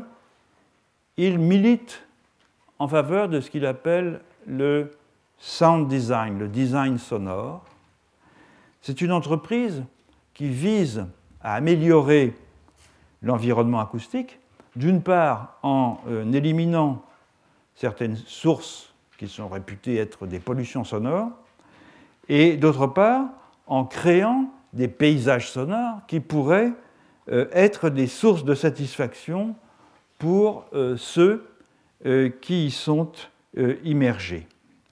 S1: Il milite en faveur de ce qu'il appelle le sound design, le design sonore. C'est une entreprise qui vise à améliorer l'environnement acoustique, d'une part en euh, éliminant certaines sources qui sont réputées être des pollutions sonores, et d'autre part en créant des paysages sonores qui pourraient euh, être des sources de satisfaction pour euh, ceux euh, qui y sont euh, immergés.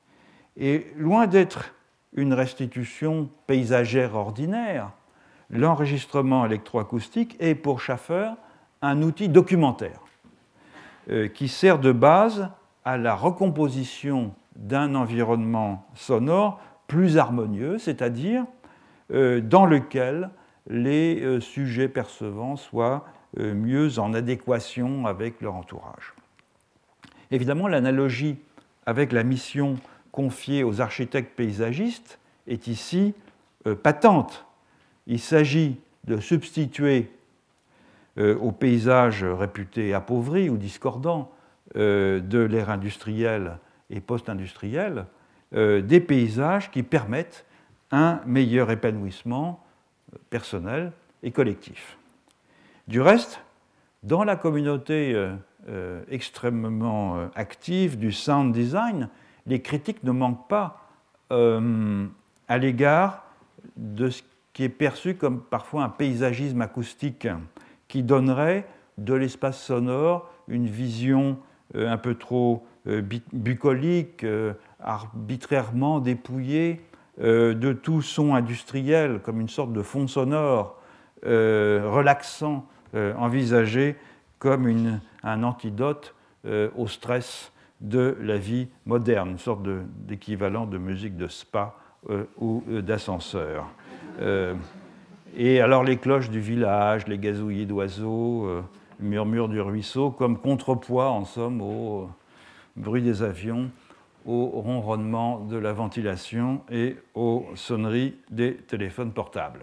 S1: Et loin d'être une restitution paysagère ordinaire, l'enregistrement électroacoustique est pour Schaffer un outil documentaire euh, qui sert de base à la recomposition d'un environnement sonore plus harmonieux, c'est-à-dire euh, dans lequel les euh, sujets percevants soient euh, mieux en adéquation avec leur entourage. Évidemment, l'analogie avec la mission confiée aux architectes paysagistes est ici euh, patente. Il s'agit de substituer euh, aux paysages réputés appauvris ou discordants euh, de l'ère industrielle et post-industrielle euh, des paysages qui permettent un meilleur épanouissement personnel et collectif. Du reste, dans la communauté euh, euh, extrêmement euh, active du sound design, les critiques ne manquent pas euh, à l'égard de ce qui est perçu comme parfois un paysagisme acoustique qui donnerait de l'espace sonore une vision euh, un peu trop euh, bucolique, euh, arbitrairement dépouillée euh, de tout son industriel, comme une sorte de fond sonore euh, relaxant, euh, envisagé comme une, un antidote euh, au stress de la vie moderne, une sorte de, d'équivalent de musique de spa euh, ou euh, d'ascenseur. Euh, et alors les cloches du village, les gazouillis d'oiseaux, euh, le murmure du ruisseau, comme contrepoids en somme au euh, bruit des avions, au ronronnement de la ventilation et aux sonneries des téléphones portables.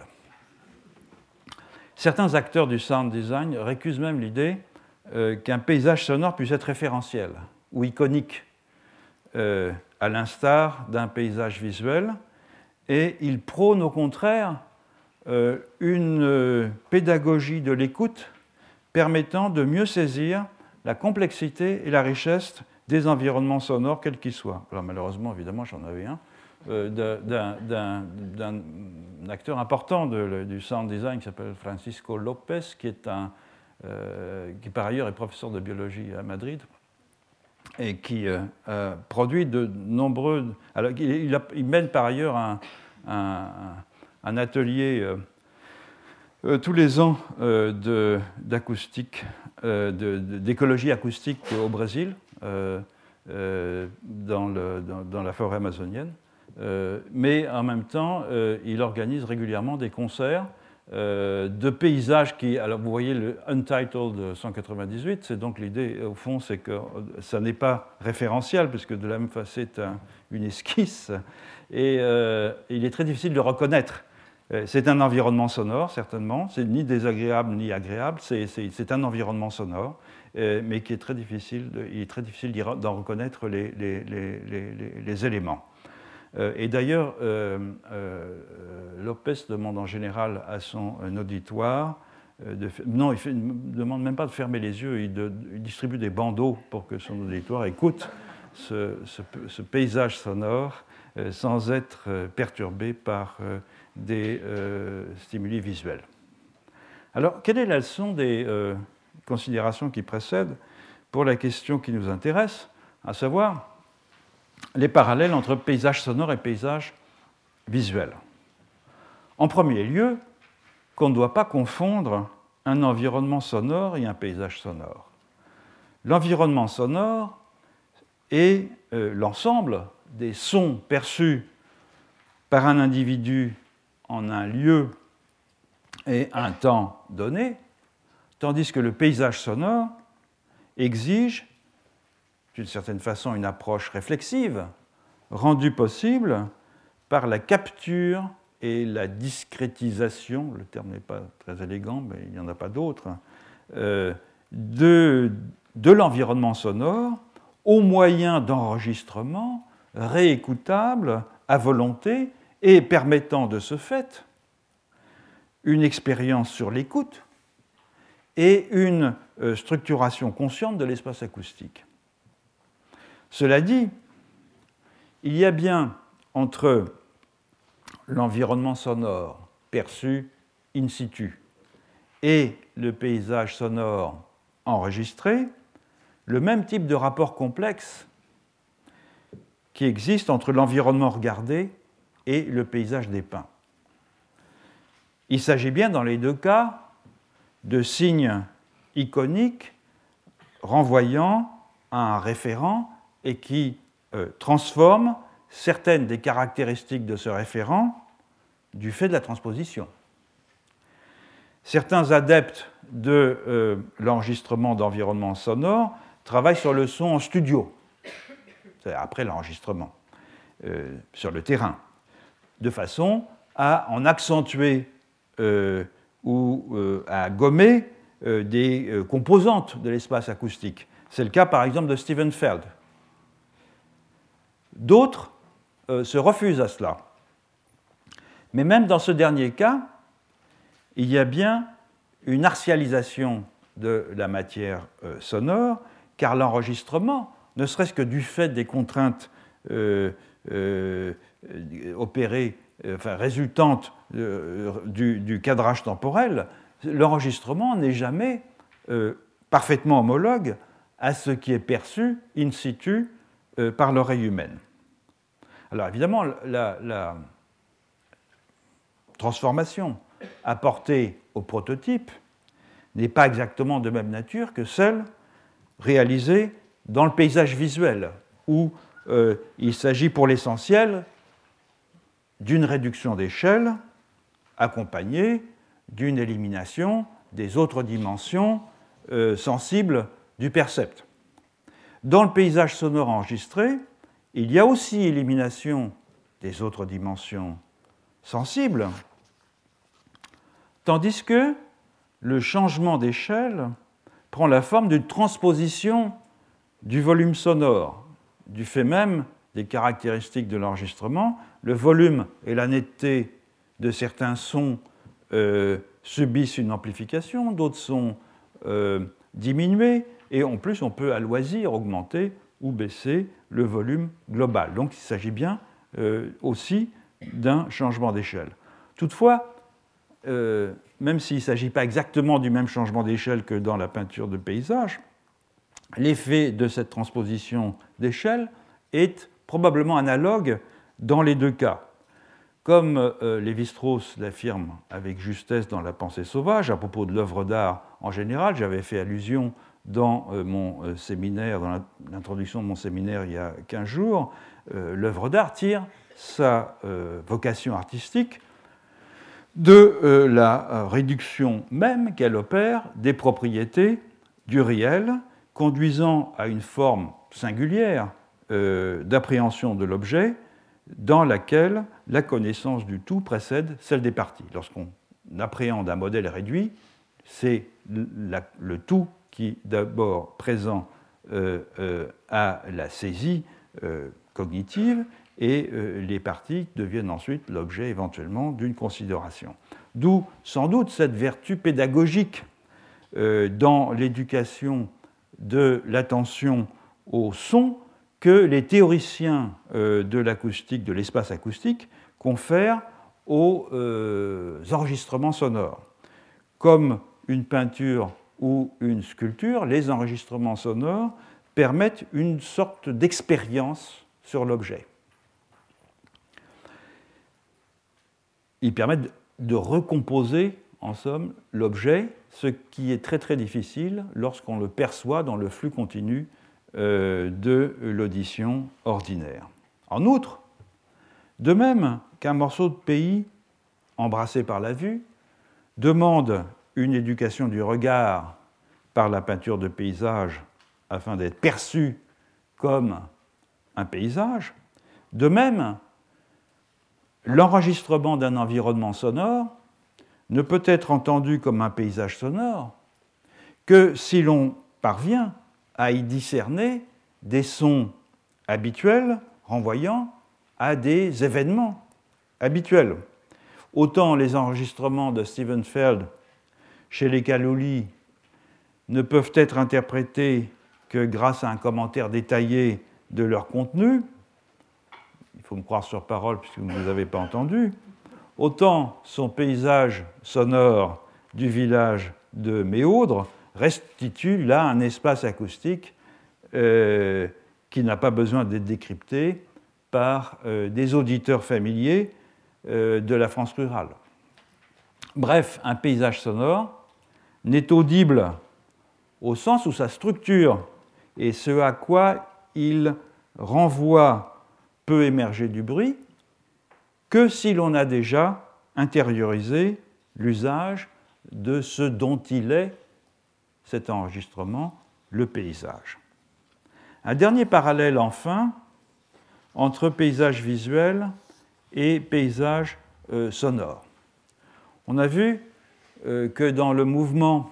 S1: Certains acteurs du sound design récusent même l'idée euh, qu'un paysage sonore puisse être référentiel ou iconique, euh, à l'instar d'un paysage visuel, et ils prônent au contraire euh, une euh, pédagogie de l'écoute permettant de mieux saisir la complexité et la richesse des environnements sonores, quels qu'ils soient. Alors malheureusement, évidemment, j'en avais un, euh, d'un, d'un, d'un acteur important de, du sound design qui s'appelle Francisco Lopez, qui, est un, euh, qui par ailleurs est professeur de biologie à Madrid, et qui euh, euh, produit de nombreux... Alors, il, a, il mène par ailleurs un, un, un atelier euh, euh, tous les ans euh, de, d'acoustique, euh, de, d'écologie acoustique au Brésil, euh, euh, dans, le, dans, dans la forêt amazonienne. Euh, mais en même temps, euh, il organise régulièrement des concerts euh, de paysages qui... Alors vous voyez le Untitled cent quatre-vingt-dix-huit, c'est donc l'idée, au fond, c'est que ça n'est pas référentiel, puisque de la même façon, c'est un, une esquisse, et euh, il est très difficile de reconnaître. C'est un environnement sonore, certainement, c'est ni désagréable ni agréable, c'est, c'est, c'est un environnement sonore, euh, mais qui est très difficile, il est très difficile d'en reconnaître les, les, les, les, les éléments. Euh, et d'ailleurs, euh, euh, Lopez demande en général à son auditoire, euh, de, non, il ne demande même pas de fermer les yeux, il, de, il distribue des bandeaux pour que son auditoire écoute ce, ce, ce paysage sonore euh, sans être euh, perturbé par euh, des euh, stimuli visuels. Alors, quelle est la leçon des euh, considérations qui précèdent pour la question qui nous intéresse, à savoir les parallèles entre paysage sonore et paysage visuel? En premier lieu, qu'on ne doit pas confondre un environnement sonore et un paysage sonore. L'environnement sonore est euh, l'ensemble des sons perçus par un individu en un lieu et un temps donné, tandis que le paysage sonore exige, d'une certaine façon, une approche réflexive, rendue possible par la capture et la discrétisation, le terme n'est pas très élégant, mais il n'y en a pas d'autre, euh, de, de l'environnement sonore au moyen d'enregistrements réécoutables à volonté et permettant de ce fait une expérience sur l'écoute et une euh, structuration consciente de l'espace acoustique. Cela dit, il y a bien entre l'environnement sonore perçu in situ et le paysage sonore enregistré le même type de rapport complexe qui existe entre l'environnement regardé et le paysage dépeint. Il s'agit bien dans les deux cas de signes iconiques renvoyant à un référent et qui euh, transforment certaines des caractéristiques de ce référent du fait de la transposition. Certains adeptes de euh, l'enregistrement d'environnement sonore travaillent sur le son en studio, c'est-à-dire après l'enregistrement, euh, sur le terrain, de façon à en accentuer euh, ou euh, à gommer euh, des euh, composantes de l'espace acoustique. C'est le cas par exemple de Steven Feld. D'autres euh, se refusent à cela. Mais même dans ce dernier cas, il y a bien une artialisation de la matière euh, sonore, car l'enregistrement, ne serait-ce que du fait des contraintes euh, euh, opérées, euh, enfin résultantes euh, du, du cadrage temporel, l'enregistrement n'est jamais euh, parfaitement homologue à ce qui est perçu in situ euh, par l'oreille humaine. Alors évidemment, la, la transformation apportée au prototype n'est pas exactement de même nature que celle réalisée dans le paysage visuel, où euh, il s'agit pour l'essentiel d'une réduction d'échelle accompagnée d'une élimination des autres dimensions euh, sensibles du percept. Dans le paysage sonore enregistré, il y a aussi élimination des autres dimensions sensibles, tandis que le changement d'échelle prend la forme d'une transposition du volume sonore, du fait même des caractéristiques de l'enregistrement. Le volume et la netteté de certains sons euh, subissent une amplification, d'autres sont euh, diminués, et en plus on peut à loisir augmenter ou baisser le volume global. Donc il s'agit bien euh, aussi d'un changement d'échelle. Toutefois, euh, même s'il ne s'agit pas exactement du même changement d'échelle que dans la peinture de paysage, l'effet de cette transposition d'échelle est probablement analogue dans les deux cas. Comme euh, Lévi-Strauss l'affirme avec justesse dans La pensée sauvage, à propos de l'œuvre d'art en général, j'avais fait allusion dans euh, mon euh, séminaire, dans l'introduction de mon séminaire il y a quinze jours, euh, l'œuvre d'art tire sa euh, vocation artistique de euh, la euh, réduction même qu'elle opère des propriétés du réel, conduisant à une forme singulière euh, d'appréhension de l'objet dans laquelle la connaissance du tout précède celle des parties. Lorsqu'on appréhende un modèle réduit, c'est le tout qui, d'abord présent euh, euh, à la saisie euh, cognitive, et euh, les parties deviennent ensuite l'objet éventuellement d'une considération. D'où sans doute cette vertu pédagogique euh, dans l'éducation de l'attention au son que les théoriciens euh, de l'acoustique, de l'espace acoustique, confèrent aux euh, enregistrements sonores. Comme une peinture ou une sculpture, les enregistrements sonores permettent une sorte d'expérience sur l'objet. Ils permettent de recomposer, en somme, l'objet, ce qui est très très difficile lorsqu'on le perçoit dans le flux continu euh, de l'audition ordinaire. En outre, de même qu'un morceau de pays embrassé par la vue demande une éducation du regard par la peinture de paysage afin d'être perçu comme un paysage, de même, l'enregistrement d'un environnement sonore ne peut être entendu comme un paysage sonore que si l'on parvient à y discerner des sons habituels renvoyant à des événements habituels. Autant les enregistrements de Steven Feld chez les Kaluli ne peuvent être interprétés que grâce à un commentaire détaillé de leur contenu, il faut me croire sur parole puisque vous ne les avez pas entendus, autant son paysage sonore du village de Méaudre restitue là un espace acoustique euh, qui n'a pas besoin d'être décrypté par euh, des auditeurs familiers euh, de la France rurale. Bref, un paysage sonore n'est audible au sens où sa structure et ce à quoi il renvoie peut émerger du bruit que si l'on a déjà intériorisé l'usage de ce dont il est, cet enregistrement, le paysage. Un dernier parallèle enfin entre paysage visuel et paysage euh, sonore. On a vu euh, que dans le mouvement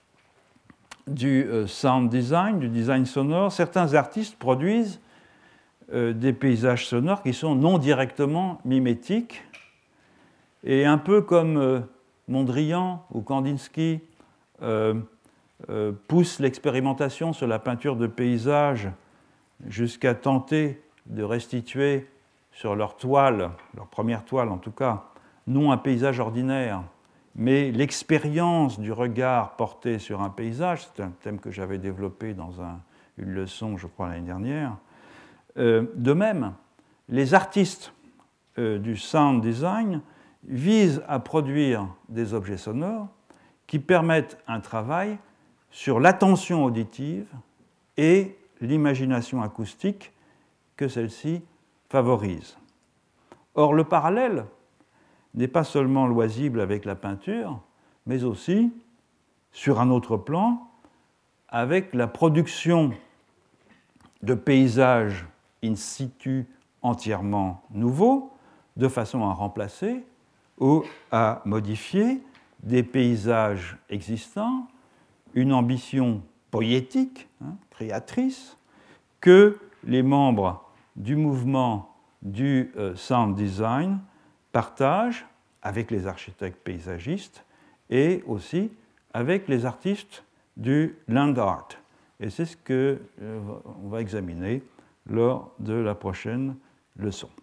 S1: du euh, sound design, du design sonore, certains artistes produisent euh, des paysages sonores qui sont non directement mimétiques, et un peu comme euh, Mondrian ou Kandinsky euh, euh, poussent l'expérimentation sur la peinture de paysage jusqu'à tenter de restituer sur leur toile, leur première toile en tout cas, non un paysage ordinaire, mais l'expérience du regard porté sur un paysage, c'est un thème que j'avais développé dans un, une leçon, je crois, l'année dernière. Euh, de même, les artistes euh, du sound design visent à produire des objets sonores qui permettent un travail sur l'attention auditive et l'imagination acoustique que celle-ci favorise. Or, le parallèle n'est pas seulement loisible avec la peinture, mais aussi, sur un autre plan, avec la production de paysages in situ entièrement nouveaux, de façon à remplacer ou à modifier des paysages existants, une ambition poétique, hein, créatrice, que les membres du mouvement du euh, sound design partagent avec les architectes paysagistes et aussi avec les artistes du land art. Et c'est ce qu'on euh, va examiner lors de la prochaine leçon.